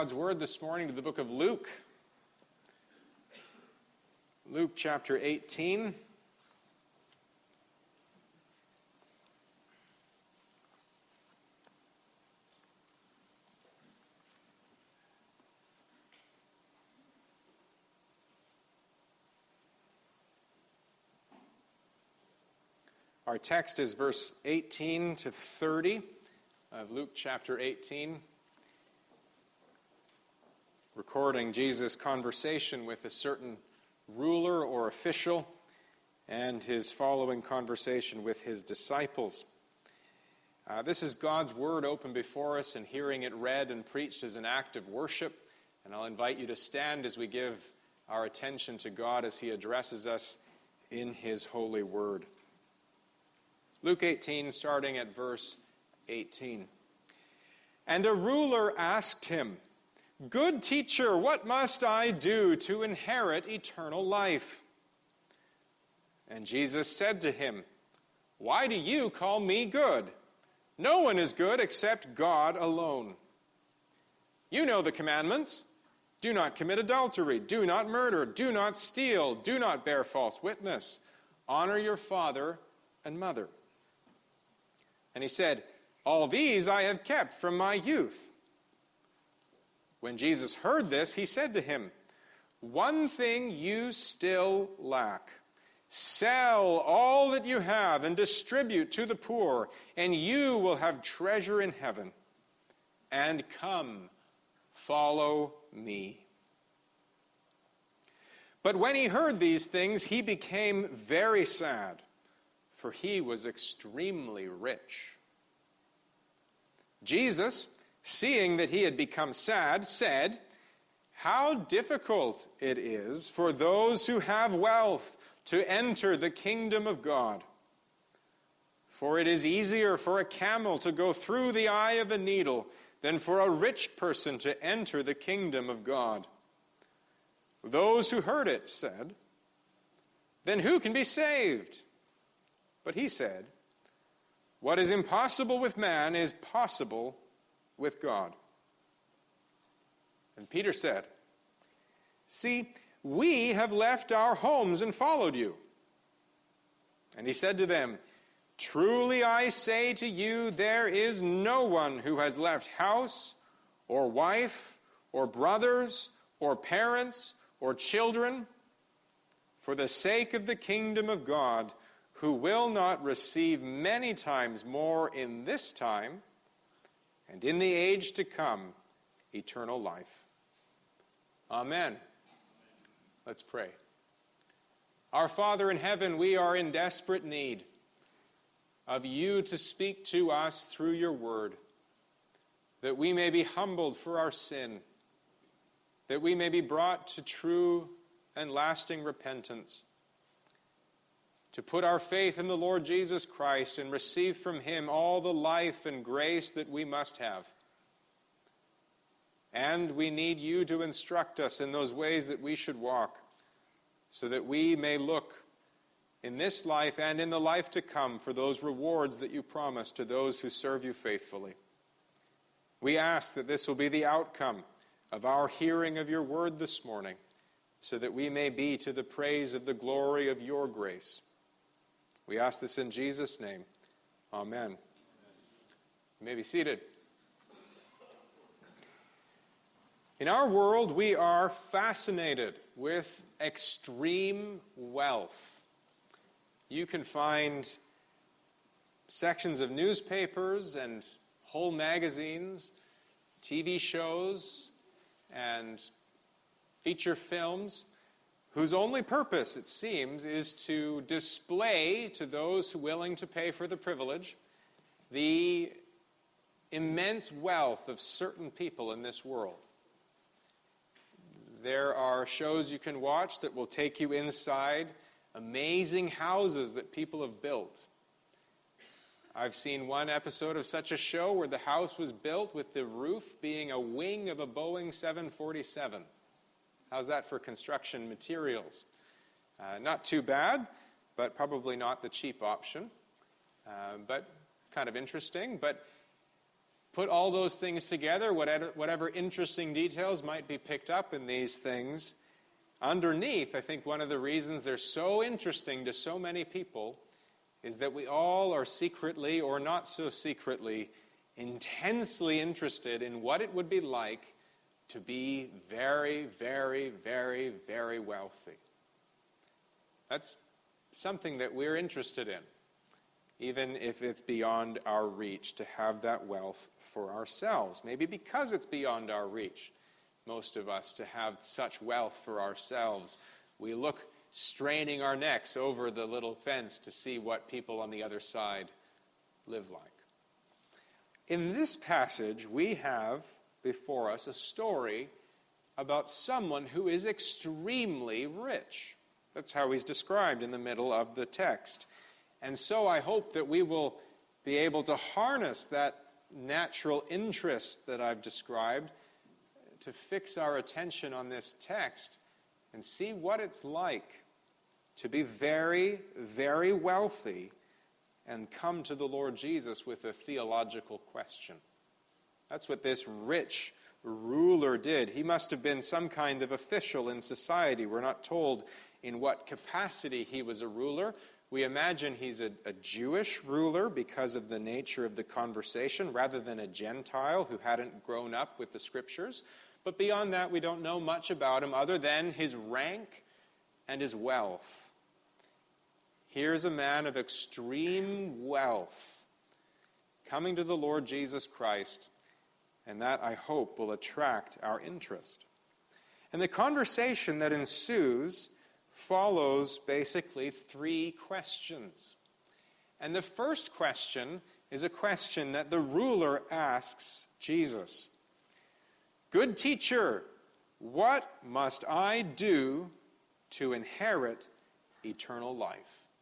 God's word this morning to the book of Luke. Luke chapter 18. Our text is verse 18 to 30 of Luke chapter 18. Recording Jesus' conversation with a certain ruler or official and his following conversation with his disciples. This is God's word open before us, and hearing it read and preached is an act of worship. And I'll invite you to stand as we give our attention to God as he addresses us in his holy word. Luke 18, starting at verse 18. And a ruler asked him, "Good teacher, what must I do to inherit eternal life?" And Jesus said to him, "Why do you call me good? No one is good except God alone. You know the commandments. Do not commit adultery. Do not murder. Do not steal. Do not bear false witness. Honor your father and mother." And he said, "All these I have kept from my youth." When Jesus heard this, he said to him, "One thing you still lack. Sell all that you have and distribute to the poor, and you will have treasure in heaven. And come, follow me." But when he heard these things, he became very sad, for he was extremely rich. Jesus, seeing that he had become sad, said, "How difficult it is for those who have wealth to enter the kingdom of God. For it is easier for a camel to go through the eye of a needle than for a rich person to enter the kingdom of God." Those who heard it said, "Then who can be saved?" But he said, "What is impossible with man is possible with God." And Peter said, "See, we have left our homes and followed you." And he said to them, "Truly I say to you, there is no one who has left house or wife or brothers or parents or children for the sake of the kingdom of God, who will not receive many times more in this time, and in the age to come, eternal life." Amen. Let's pray. Our Father in heaven, we are in desperate need of you to speak to us through your word, that we may be humbled for our sin, that we may be brought to true and lasting repentance, to put our faith in the Lord Jesus Christ and receive from him all the life and grace that we must have. And we need you to instruct us in those ways that we should walk, so that we may look in this life and in the life to come for those rewards that you promise to those who serve you faithfully. We ask that this will be the outcome of our hearing of your word this morning, so that we may be to the praise of the glory of your grace. We ask this in Jesus' name. Amen. You may be seated. In our world, we are fascinated with extreme wealth. You can find sections of newspapers and whole magazines, TV shows, and feature films whose only purpose, it seems, is to display to those willing to pay for the privilege the immense wealth of certain people in this world. There are shows you can watch that will take you inside amazing houses that people have built. I've seen one episode of such a show where the house was built with the roof being a wing of a Boeing 747. How's that for construction materials? Not too bad, but probably not the cheap option. But kind of interesting. But put all those things together, whatever interesting details might be picked up in these things, underneath, I think one of the reasons they're so interesting to so many people is that we all are secretly, or not so secretly, intensely interested in what it would be like to be very, very, very, very wealthy. That's something that we're interested in, even if it's beyond our reach, to have that wealth for ourselves. Maybe because it's beyond our reach, most of us, to have such wealth for ourselves, we look straining our necks over the little fence to see what people on the other side live like. In this passage, we have before us a story about someone who is extremely rich. That's how he's described in the middle of the text. And so I hope that we will be able to harness that natural interest that I've described to fix our attention on this text and see what it's like to be very, very wealthy and come to the Lord Jesus with a theological question. That's what this rich ruler did. He must have been some kind of official in society. We're not told in what capacity he was a ruler. We imagine he's a Jewish ruler because of the nature of the conversation, rather than a Gentile who hadn't grown up with the Scriptures. But beyond that, we don't know much about him other than his rank and his wealth. Here's a man of extreme wealth coming to the Lord Jesus Christ, and that, I hope, will attract our interest. And the conversation that ensues follows basically three questions. And the first question is a question that the ruler asks Jesus. Good teacher, what must I do to inherit eternal life?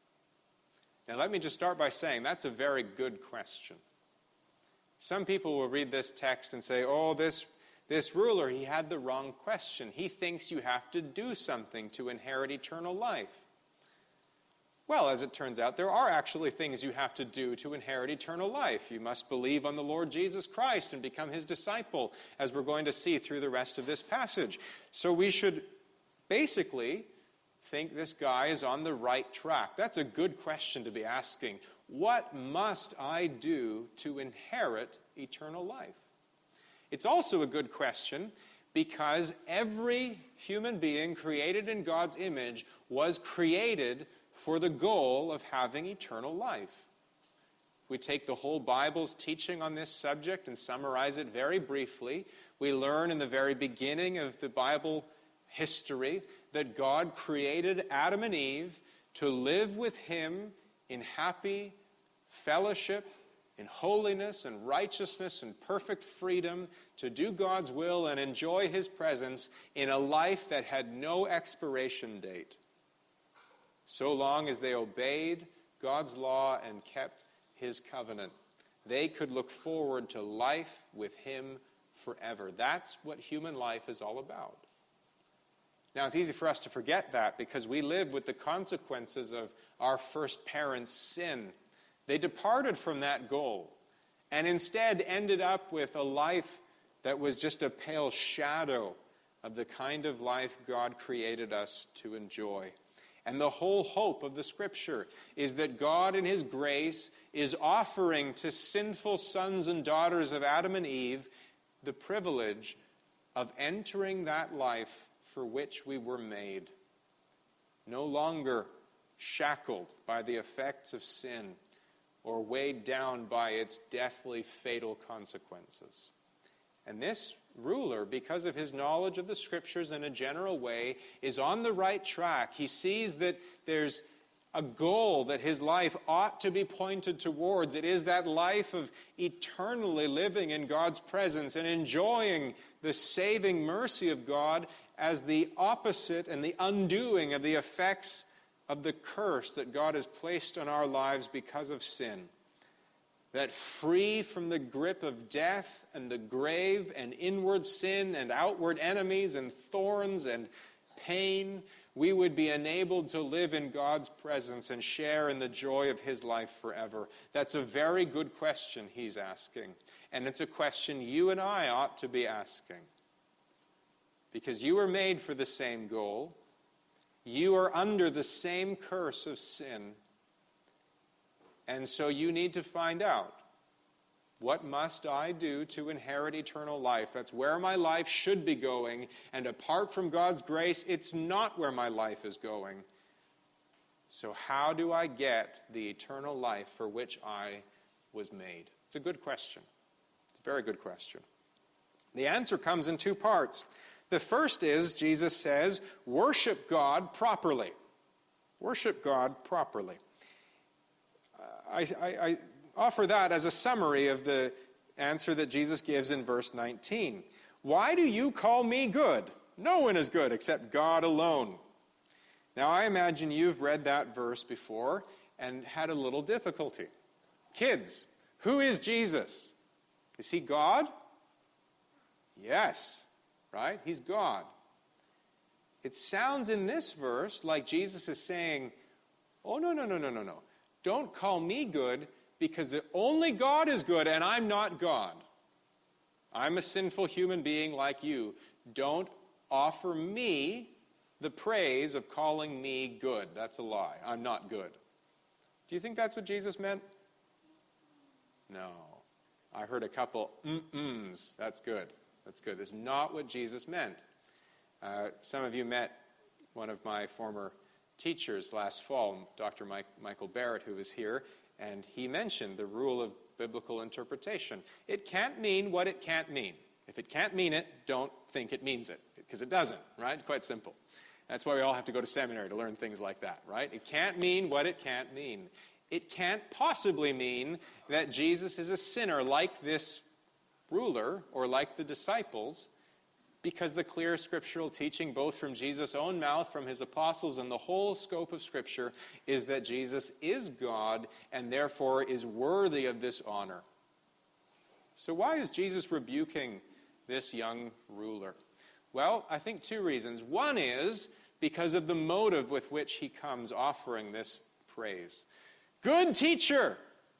Now let me just start by saying that's a very good question. Some people will read this text and say, oh, this ruler, he had the wrong question. He thinks you have to do something to inherit eternal life. Well, as it turns out, there are actually things you have to do to inherit eternal life. You must believe on the Lord Jesus Christ and become his disciple, as we're going to see through the rest of this passage. So we should basically think this guy is on the right track. That's a good question to be asking. What must I do to inherit eternal life? It's also a good question because every human being created in God's image was created for the goal of having eternal life. If we take the whole Bible's teaching on this subject and summarize it very briefly, we learn in the very beginning of the Bible history that God created Adam and Eve to live with him in happy fellowship, in holiness and righteousness and perfect freedom, to do God's will and enjoy his presence in a life that had no expiration date, so long as they obeyed God's law and kept his covenant. They could look forward to life with him forever. That's what human life is all about. Now, it's easy for us to forget that because we live with the consequences of our first parents' sin. They departed from that goal and instead ended up with a life that was just a pale shadow of the kind of life God created us to enjoy. And the whole hope of the Scripture is that God in his grace is offering to sinful sons and daughters of Adam and Eve the privilege of entering that life for which we were made, no longer shackled by the effects of sin or weighed down by its deathly fatal consequences. And this ruler, because of his knowledge of the Scriptures in a general way, is on the right track. He sees that there's a goal that his life ought to be pointed towards. It is that life of eternally living in God's presence and enjoying the saving mercy of God as the opposite and the undoing of the effects of the curse that God has placed on our lives because of sin. That free from the grip of death and the grave and inward sin and outward enemies and thorns and pain, we would be enabled to live in God's presence and share in the joy of his life forever. That's a very good question he's asking. And it's a question you and I ought to be asking. Because you were made for the same goal. You are under the same curse of sin. And so you need to find out, what must I do to inherit eternal life? That's where my life should be going. And apart from God's grace, it's not where my life is going. So how do I get the eternal life for which I was made? It's a good question. It's a very good question. The answer comes in two parts. The first is, Jesus says, worship God properly. Worship God properly. I offer that as a summary of the answer that Jesus gives in verse 19. Why do you call me good? No one is good except God alone. Now, I imagine you've read that verse before and had a little difficulty. Kids, who is Jesus? Is he God? Yes, right? He's God. It sounds in this verse like Jesus is saying, oh, no. Don't call me good, because only God is good and I'm not God. I'm a sinful human being like you. Don't offer me the praise of calling me good. That's a lie. I'm not good. Do you think that's what Jesus meant? No. I heard a couple mm-ms. That's good. That's good. That's not what Jesus meant. Some of you met one of my former teachers last fall, Dr. Michael Barrett, who was here, and he mentioned the rule of biblical interpretation. It can't mean what it can't mean. If it can't mean it, don't think it means it, because it doesn't, right? It's quite simple. That's why we all have to go to seminary to learn things like that, right? It can't mean what it can't mean. It can't possibly mean that Jesus is a sinner like this ruler or like the disciples, because the clear scriptural teaching, both from Jesus' own mouth, from his apostles, and the whole scope of Scripture, is that Jesus is God and therefore is worthy of this honor. So why is Jesus rebuking this young ruler? Well, I think two reasons. One is because of the motive with which he comes offering this praise. Good teacher!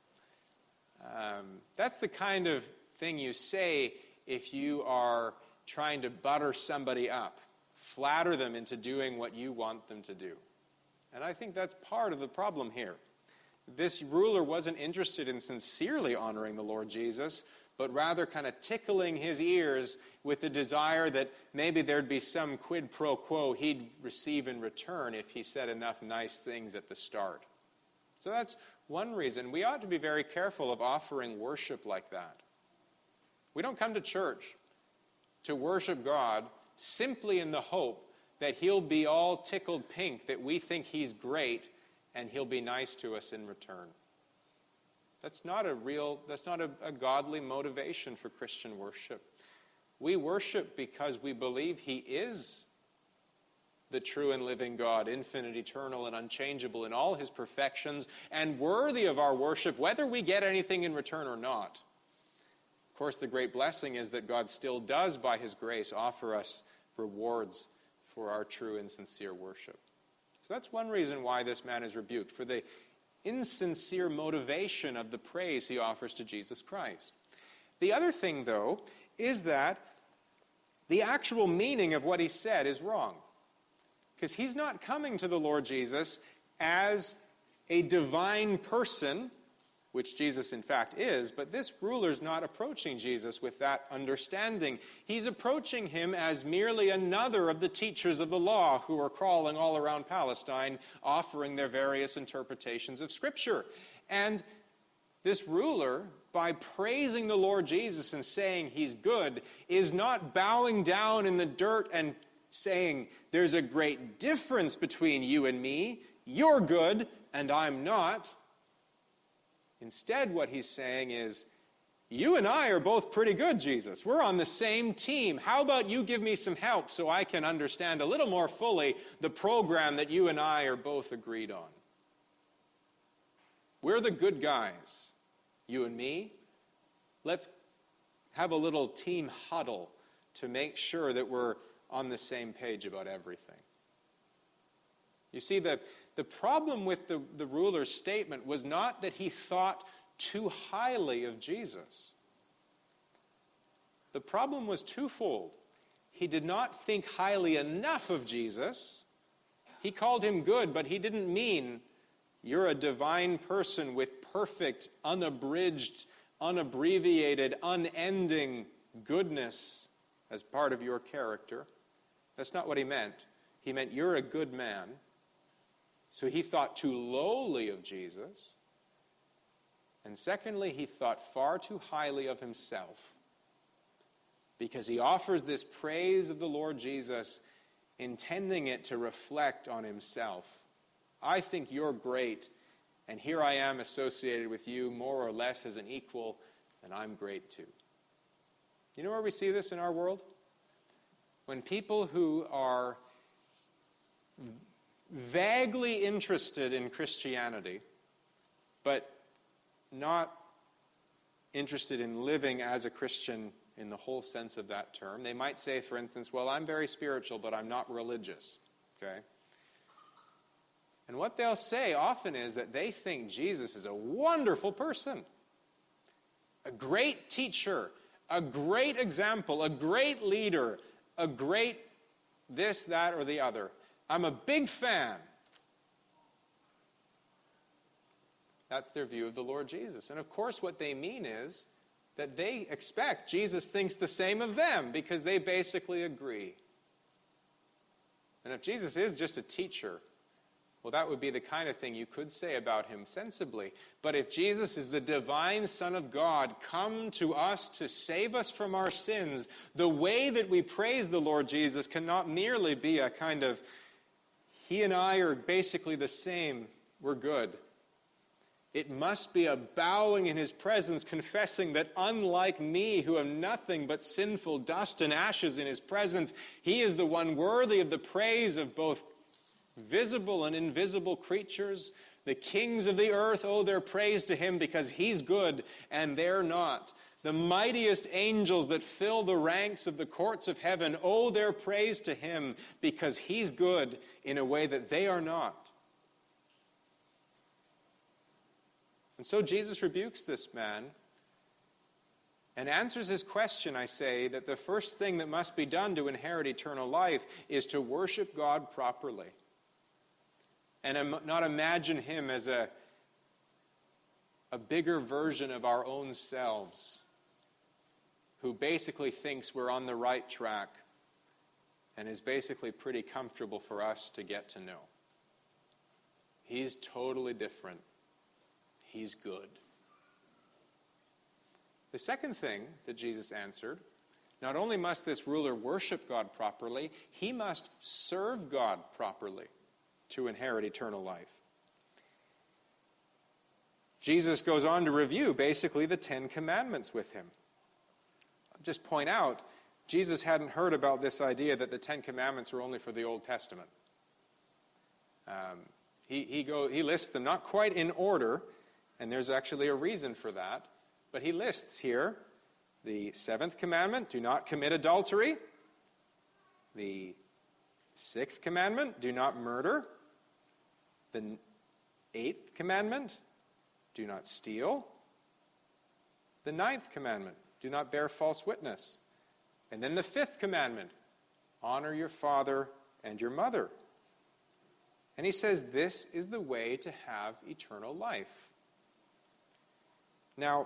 That's the kind of thing you say if you are trying to butter somebody up, flatter them into doing what you want them to do. And I think that's part of the problem here. This ruler wasn't interested in sincerely honoring the Lord Jesus, but rather kind of tickling his ears with the desire that maybe there'd be some quid pro quo he'd receive in return if he said enough nice things at the start. So that's one reason. We ought to be very careful of offering worship like that. We don't come to church to worship God simply in the hope that he'll be all tickled pink that we think he's great and he'll be nice to us in return. That's not a godly motivation for Christian worship. We worship because we believe he is the true and living God, infinite, eternal, and unchangeable in all his perfections, and worthy of our worship, whether we get anything in return or not. Of course, the great blessing is that God still does, by his grace, offer us rewards for our true and sincere worship. So that's one reason why this man is rebuked, for the insincere motivation of the praise he offers to Jesus Christ. The other thing, though, is that the actual meaning of what he said is wrong. Because he's not coming to the Lord Jesus as a divine person, which Jesus in fact is, but this ruler's not approaching Jesus with that understanding. He's approaching him as merely another of the teachers of the law who are crawling all around Palestine, offering their various interpretations of Scripture. And this ruler, by praising the Lord Jesus and saying he's good, is not bowing down in the dirt and saying, there's a great difference between you and me. You're good and I'm not. Instead, what he's saying is, you and I are both pretty good, Jesus. We're on the same team. How about you give me some help so I can understand a little more fully the program that you and I are both agreed on? We're the good guys, you and me. Let's have a little team huddle to make sure that we're on the same page about everything. You see, the problem with the ruler's statement was not that he thought too highly of Jesus. The problem was twofold. He did not think highly enough of Jesus. He called him good, but he didn't mean you're a divine person with perfect, unabridged, unabbreviated, unending goodness as part of your character. That's not what he meant. He meant you're a good man. So he thought too lowly of Jesus. And secondly, he thought far too highly of himself, because he offers this praise of the Lord Jesus, intending it to reflect on himself. I think you're great, and here I am associated with you more or less as an equal, and I'm great too. You know where we see this in our world? When people who are vaguely interested in Christianity, but not interested in living as a Christian in the whole sense of that term. They might say, for instance, well, I'm very spiritual, but I'm not religious. Okay? And what they'll say often is that they think Jesus is a wonderful person, a great teacher, a great example, a great leader, a great this, that, or the other. I'm a big fan. That's their view of the Lord Jesus. And of course what they mean is that they expect Jesus thinks the same of them, because they basically agree. And if Jesus is just a teacher, well, that would be the kind of thing you could say about him sensibly. But if Jesus is the divine Son of God, come to us to save us from our sins, the way that we praise the Lord Jesus cannot merely be a kind of, he and I are basically the same, we're good. It must be a bowing in his presence, confessing that unlike me, who am nothing but sinful dust and ashes in his presence, he is the one worthy of the praise of both visible and invisible creatures. The kings of the earth owe their praise to him because he's good and they're not. The mightiest angels that fill the ranks of the courts of heaven owe their praise to him because he's good in a way that they are not. And so Jesus rebukes this man and answers his question, I say, that the first thing that must be done to inherit eternal life is to worship God properly. And not imagine him as a bigger version of our own selves, who basically thinks we're on the right track and is basically pretty comfortable for us to get to know. He's totally different. He's good. The second thing that Jesus answered, not only must this ruler worship God properly, he must serve God properly to inherit eternal life. Jesus goes on to review basically the 10 Commandments with him. I'll just point out, Jesus hadn't heard about this idea that the 10 Commandments are only for the Old Testament. He lists them not quite in order, and there's actually a reason for that. But he lists here the 7th commandment, do not commit adultery. The 6th commandment, do not murder. The 8th commandment, do not steal. The 9th commandment, do not bear false witness. And then the 5th commandment, honor your father and your mother. And he says this is the way to have eternal life. Now,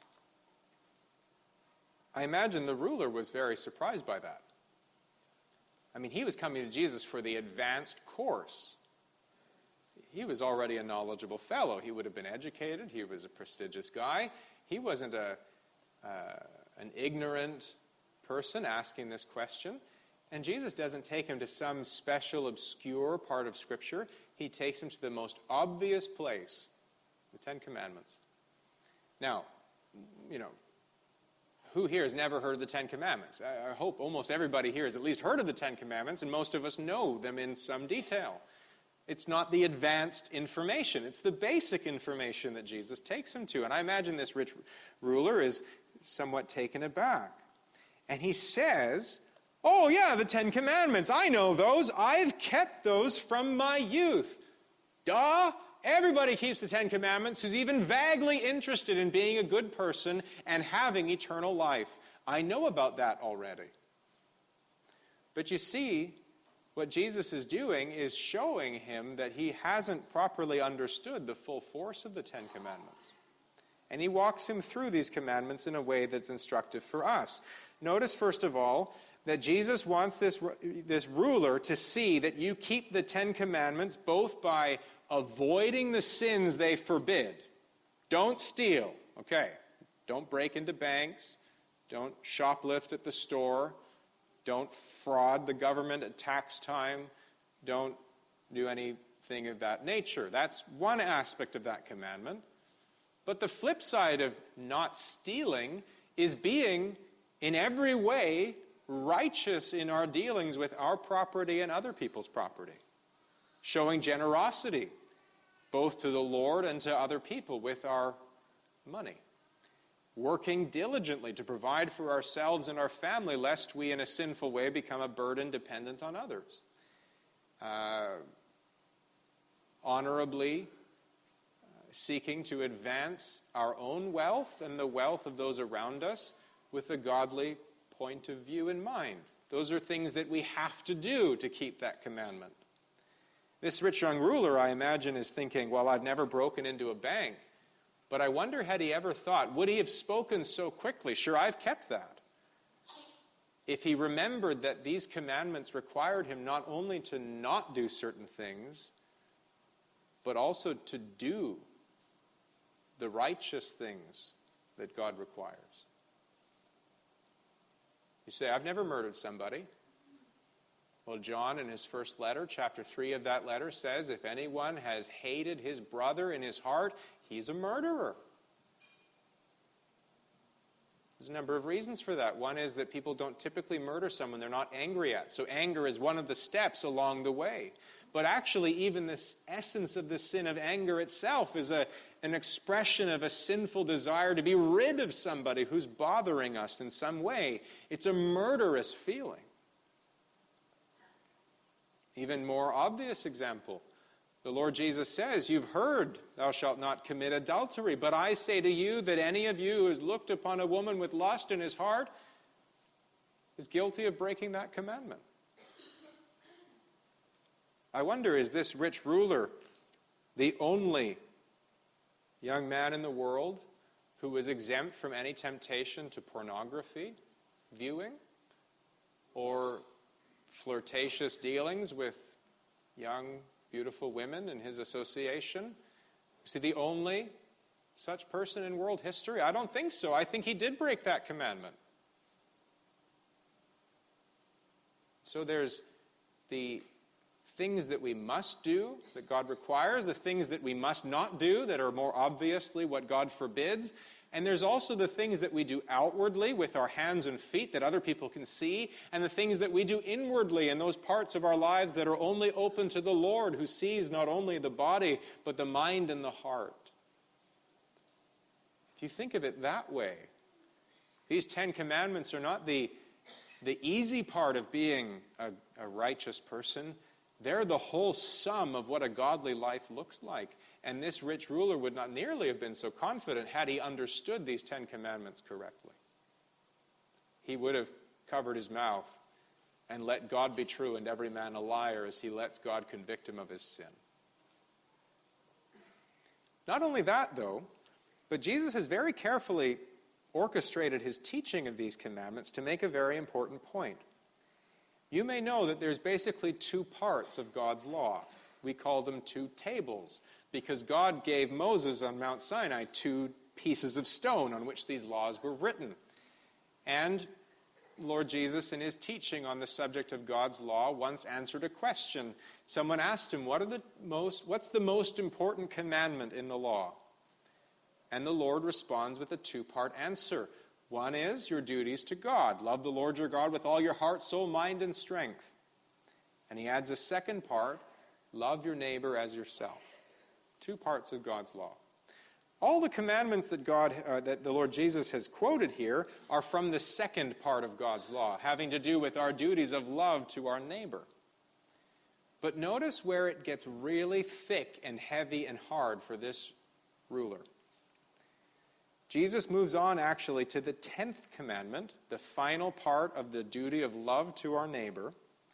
I imagine the ruler was very surprised by that. I mean, he was coming to Jesus for the advanced course. He was already a knowledgeable fellow. He would have been educated. He was a prestigious guy. He wasn't an ignorant person asking this question. And Jesus doesn't take him to some special, obscure part of Scripture. He takes him to the most obvious place, the 10 Commandments. Now, who here has never heard of the 10 Commandments? I hope almost everybody here has at least heard of the 10 Commandments, and most of us know them in some detail. It's not the advanced information. It's the basic information that Jesus takes him to. And I imagine this rich ruler is somewhat taken aback. And he says, oh yeah, the 10 Commandments, I know those. I've kept those from my youth. Duh! Everybody keeps the 10 Commandments who's even vaguely interested in being a good person and having eternal life. I know about that already. But you see, what Jesus is doing is showing him that he hasn't properly understood the full force of the Ten Commandments. And he walks him through these commandments in a way that's instructive for us. Notice, first of all, that Jesus wants this ruler to see that you keep the Ten Commandments both by avoiding the sins they forbid. Don't steal, okay? Don't break into banks. Don't shoplift at the store. Don't fraud the government at tax time. Don't do anything of that nature. That's one aspect of that commandment. But the flip side of not stealing is being, in every way, righteous in our dealings with our property and other people's property. Showing generosity, both to the Lord and to other people with our money. Working diligently to provide for ourselves and our family, lest we in a sinful way become a burden dependent on others. Honorably seeking to advance our own wealth and the wealth of those around us with a godly point of view in mind. Those are things that we have to do to keep that commandment. This rich young ruler, I imagine, is thinking, well, I've never broken into a bank. But I wonder, had he ever thought, would he have spoken so quickly? Sure, I've kept that. If he remembered that these commandments required him not only to not do certain things, but also to do the righteous things that God requires. You say, I've never murdered somebody. Well, John in his first letter, chapter 3 of that letter, says, if anyone has hated his brother in his heart, he's a murderer. There's a number of reasons for that. One is that people don't typically murder someone they're not angry at. So anger is one of the steps along the way. But actually, even this essence of the sin of anger itself is an expression of a sinful desire to be rid of somebody who's bothering us in some way. It's a murderous feeling. Even more obvious example, the Lord Jesus says, you've heard, thou shalt not commit adultery. But I say to you that any of you who has looked upon a woman with lust in his heart is guilty of breaking that commandment. I wonder, is this rich ruler the only young man in the world who was exempt from any temptation to pornography viewing or flirtatious dealings with young, beautiful women in his association? Is he the only such person in world history? I don't think so. I think he did break that commandment. So there's the things that we must do, that God requires, the things that we must not do, that are more obviously what God forbids. And there's also the things that we do outwardly with our hands and feet that other people can see, and the things that we do inwardly in those parts of our lives that are only open to the Lord, who sees not only the body, but the mind and the heart. If you think of it that way, these 10 commandments are not the easy part of being a righteous person. They're the whole sum of what a godly life looks like. And this rich ruler would not nearly have been so confident had he understood these 10 commandments correctly. He would have covered his mouth and let God be true and every man a liar as he lets God convict him of his sin. Not only that, though, but Jesus has very carefully orchestrated his teaching of these commandments to make a very important point. You may know that there's basically 2 parts of God's law. We call them 2 tables, because God gave Moses on Mount Sinai 2 pieces of stone on which these laws were written. And Lord Jesus, in his teaching on the subject of God's law, once answered a question. Someone asked him, what's the most important commandment in the law? And the Lord responds with a 2-part answer. One is your duties to God. Love the Lord your God with all your heart, soul, mind, and strength. And he adds a second part, love your neighbor as yourself. 2 parts of God's law. All the commandments that the Lord Jesus has quoted here are from the second part of God's law, having to do with our duties of love to our neighbor. But notice where it gets really thick and heavy and hard for this ruler. Jesus moves on actually to the 10th commandment, the final part of the duty of love to our neighbor,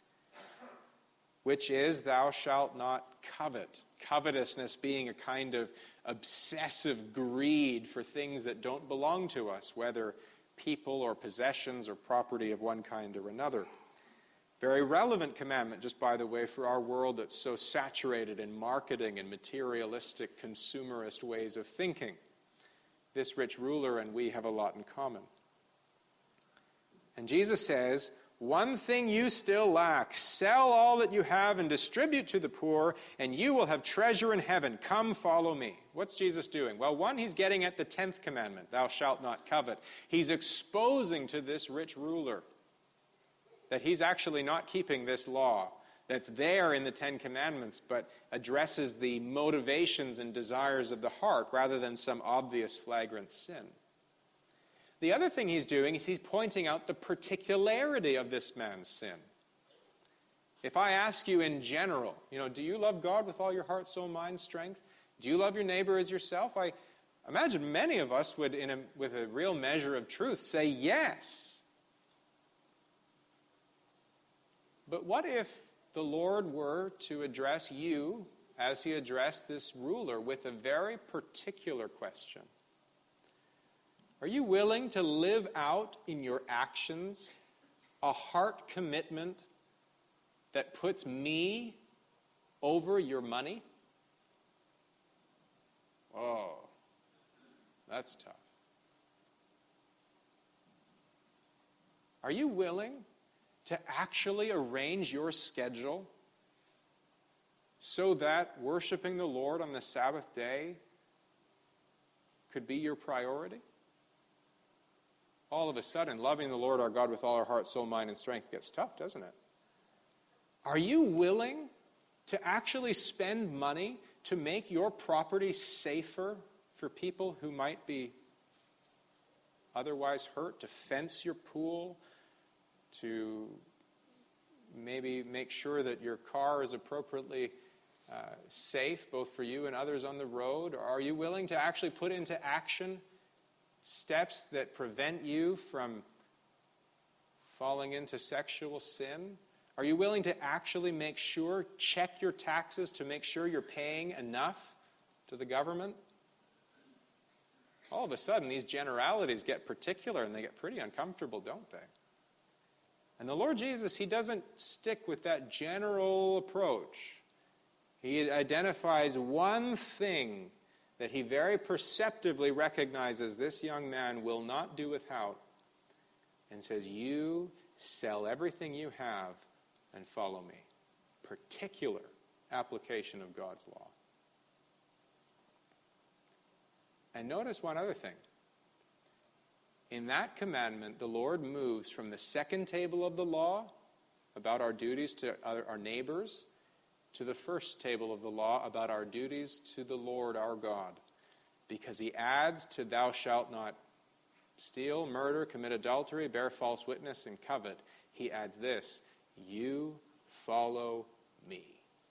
which is, thou shalt not covet. Covetousness being a kind of obsessive greed for things that don't belong to us, whether people or possessions or property of one kind or another. Very relevant commandment, just by the way, for our world that's so saturated in marketing and materialistic, consumerist ways of thinking. This rich ruler and we have a lot in common. And Jesus says, one thing you still lack. Sell all that you have and distribute to the poor, and you will have treasure in heaven. Come, follow me. What's Jesus doing? Well, one, he's getting at the 10th commandment, thou shalt not covet. He's exposing to this rich ruler that he's actually not keeping this law that's there in the 10 Commandments, but addresses the motivations and desires of the heart rather than some obvious flagrant sin. The other thing he's doing is he's pointing out the particularity of this man's sin. If I ask you in general, do you love God with all your heart, soul, mind, strength? Do you love your neighbor as yourself? I imagine many of us would, with a real measure of truth, say yes. But what if the Lord were to address you, as he addressed this ruler, with a very particular question? Are you willing to live out in your actions a heart commitment that puts me over your money? Oh, that's tough. Are you willing to actually arrange your schedule so that worshiping the Lord on the Sabbath day could be your priority? All of a sudden, loving the Lord our God with all our heart, soul, mind, and strength gets tough, doesn't it? Are you willing to actually spend money to make your property safer for people who might be otherwise hurt, to fence your pool, to maybe make sure that your car is appropriately safe, both for you and others on the road? Or are you willing to actually put into action steps that prevent you from falling into sexual sin? Are you willing to actually check your taxes to make sure you're paying enough to the government? All of a sudden, these generalities get particular and they get pretty uncomfortable, don't they? And the Lord Jesus, he doesn't stick with that general approach. He identifies one thing that he very perceptively recognizes this young man will not do without, and says, you sell everything you have and follow me. Particular application of God's law. And notice one other thing. In that commandment, the Lord moves from the second table of the law about our duties to our neighbors to the first table of the law about our duties to the Lord our God. Because he adds to thou shalt not steal, murder, commit adultery, bear false witness, and covet, he adds this, you follow me.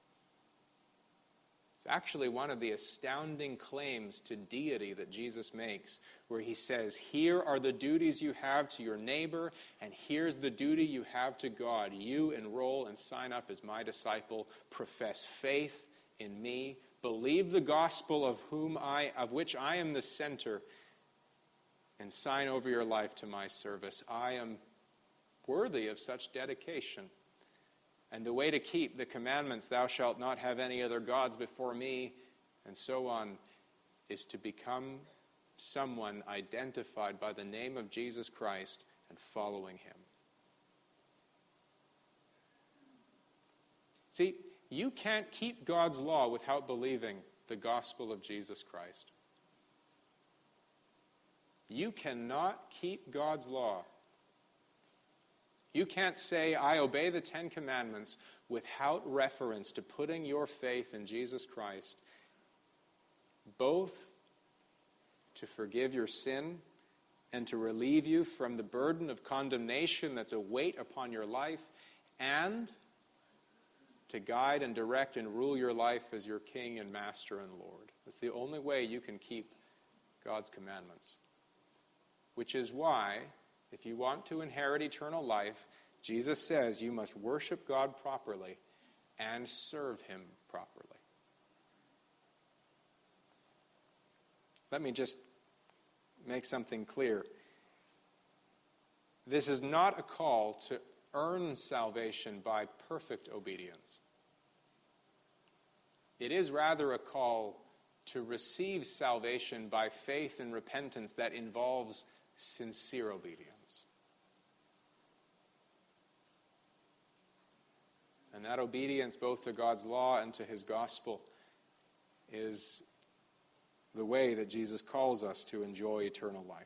It's actually one of the astounding claims to deity that Jesus makes, where he says, here are the duties you have to your neighbor, and here's the duty you have to God. You enroll and sign up as my disciple, profess faith in me, believe the gospel of which I am the center, and sign over your life to my service. I am worthy of such dedication. And the way to keep the commandments, thou shalt not have any other gods before me, and so on, is to become someone identified by the name of Jesus Christ and following him. See, you can't keep God's law without believing the gospel of Jesus Christ. You cannot keep God's law. You can't say, I obey the 10 Commandments without reference to putting your faith in Jesus Christ, both to forgive your sin and to relieve you from the burden of condemnation that's a weight upon your life, and to guide and direct and rule your life as your King and Master and Lord. That's the only way you can keep God's commandments. which is why, if you want to inherit eternal life, Jesus says you must worship God properly and serve him properly. Let me just make something clear. This is not a call to earn salvation by perfect obedience. It is rather a call to receive salvation by faith and repentance that involves sincere obedience. And that obedience, both to God's law and to his gospel, is the way that Jesus calls us to enjoy eternal life.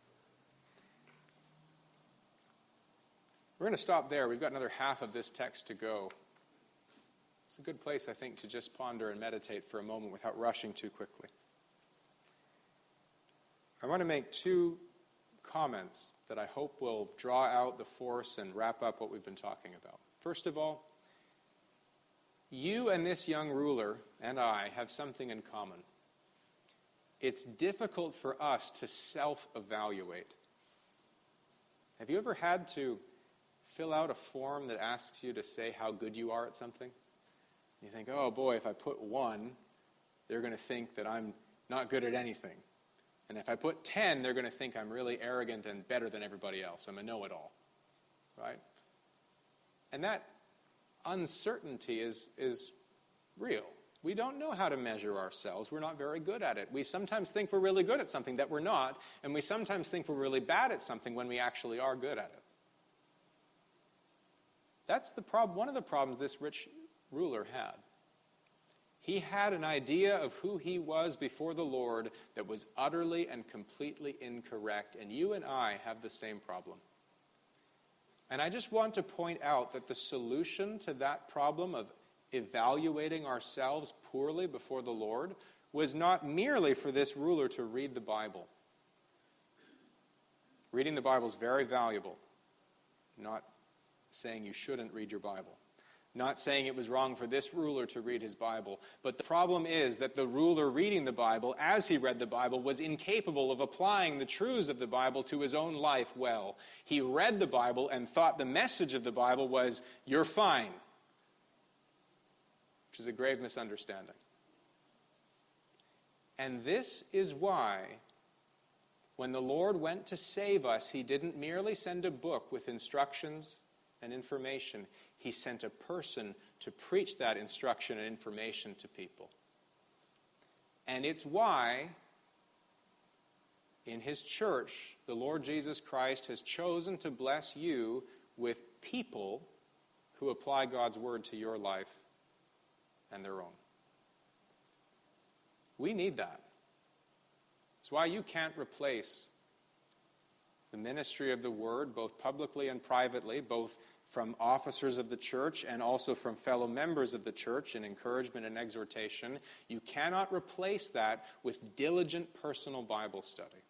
We're going to stop there. We've got another half of this text to go. It's a good place, I think, to just ponder and meditate for a moment without rushing too quickly. I want to make two comments that I hope will draw out the force and wrap up what we've been talking about. First of all, you and this young ruler and I have something in common. It's difficult for us to self-evaluate. Have you ever had to fill out a form that asks you to say how good you are at something? You think, oh boy, if I put 1, they're going to think that I'm not good at anything. And if I put 10, they're going to think I'm really arrogant and better than everybody else. I'm a know-it-all. Right? And that uncertainty is real. We don't know how to measure ourselves. We're not very good at it. We sometimes think we're really good at something that we're not, and we sometimes think we're really bad at something when we actually are good at it. That's the problem. One of the problems this rich ruler had. He had an idea of who he was before the Lord that was utterly and completely incorrect, and you and I have the same problem. And I just want to point out that the solution to that problem of evaluating ourselves poorly before the Lord was not merely for this ruler to read the Bible. Reading the Bible is very valuable. Not saying you shouldn't read your Bible. Not saying it was wrong for this ruler to read his Bible. But the problem is that the ruler reading the Bible, as he read the Bible, was incapable of applying the truths of the Bible to his own life well. He read the Bible and thought the message of the Bible was, you're fine. Which is a grave misunderstanding. And this is why, when the Lord went to save us, he didn't merely send a book with instructions and information. He sent a person to preach that instruction and information to people. And it's why, in his church, the Lord Jesus Christ has chosen to bless you with people who apply God's word to your life and their own. We need that. It's why you can't replace the ministry of the word, both publicly and privately, both from officers of the church and also from fellow members of the church in encouragement and exhortation. You cannot replace that with diligent personal Bible study.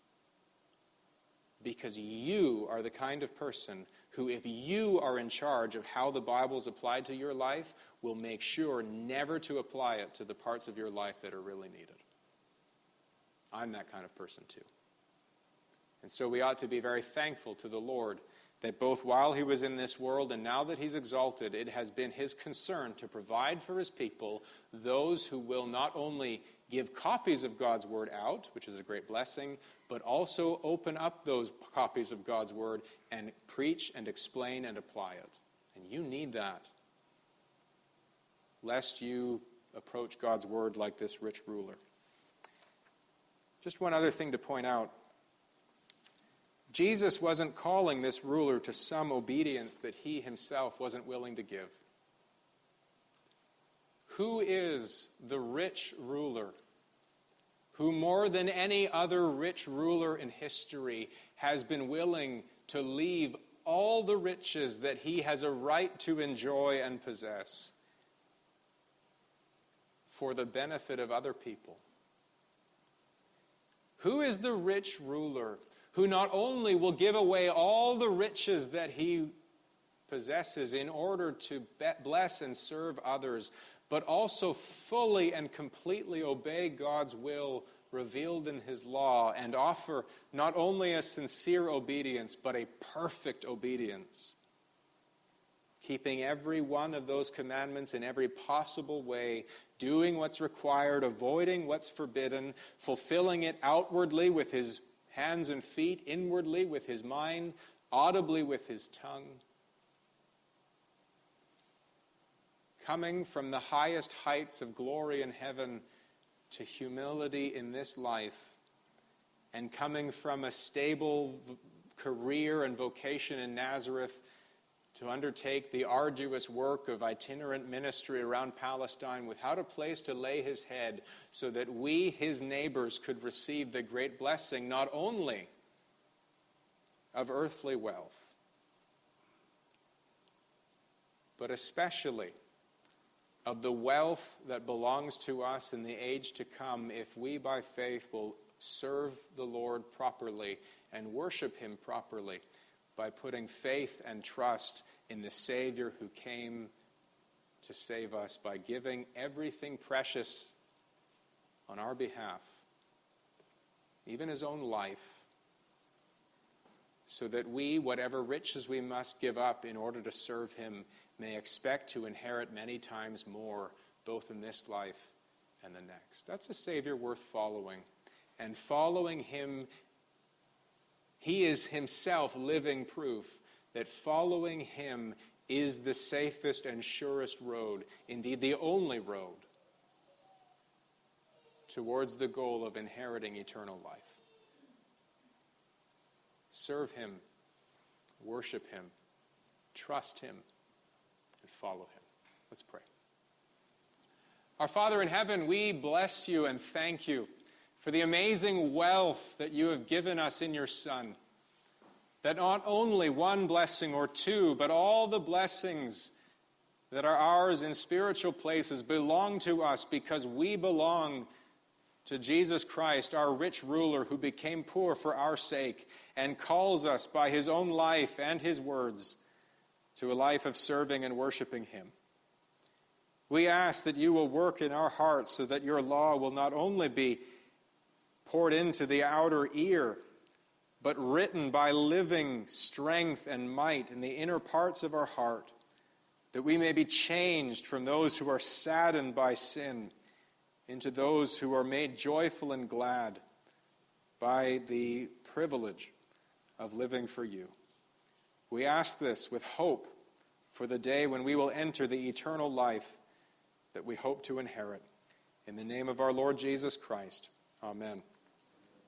Because you are the kind of person who, if you are in charge of how the Bible is applied to your life, will make sure never to apply it to the parts of your life that are really needed. I'm that kind of person too. And so we ought to be very thankful to the Lord that both while he was in this world and now that he's exalted, it has been his concern to provide for his people those who will not only give copies of God's word out, which is a great blessing, but also open up those copies of God's word and preach and explain and apply it. And you need that, lest you approach God's word like this rich ruler. Just one other thing to point out. Jesus wasn't calling this ruler to some obedience that he himself wasn't willing to give. Who is the rich ruler who more than any other rich ruler in history has been willing to leave all the riches that he has a right to enjoy and possess for the benefit of other people? Who is the rich ruler who not only will give away all the riches that he possesses in order to bless and serve others, but also fully and completely obey God's will revealed in his law, and offer not only a sincere obedience, but a perfect obedience, keeping every one of those commandments in every possible way, doing what's required, avoiding what's forbidden, fulfilling it outwardly with his hands and feet, inwardly with his mind, audibly with his tongue. Coming from the highest heights of glory in heaven to humility in this life, and coming from a stable career and vocation in Nazareth to undertake the arduous work of itinerant ministry around Palestine without a place to lay his head, so that we, his neighbors, could receive the great blessing not only of earthly wealth, but especially of the wealth that belongs to us in the age to come, if we by faith will serve the Lord properly and worship him properly by putting faith and trust in the Savior who came to save us by giving everything precious on our behalf, even his own life, so that we, whatever riches we must give up in order to serve him, may expect to inherit many times more, both in this life and the next. That's a Savior worth following. And following him, he is himself living proof that following him is the safest and surest road, indeed the only road, towards the goal of inheriting eternal life. Serve him, worship him, trust him, and follow him. Let's pray. Our Father in heaven, we bless you and thank you for the amazing wealth that you have given us in your Son. That not only one blessing or two, but all the blessings that are ours in spiritual places belong to us because we belong to Jesus Christ, our rich ruler, who became poor for our sake and calls us by his own life and his words to a life of serving and worshiping him. We ask that you will work in our hearts so that your law will not only be poured into the outer ear, but written by living strength and might in the inner parts of our heart, that we may be changed from those who are saddened by sin into those who are made joyful and glad by the privilege of living for you. We ask this with hope for the day when we will enter the eternal life that we hope to inherit. In the name of our Lord Jesus Christ, amen.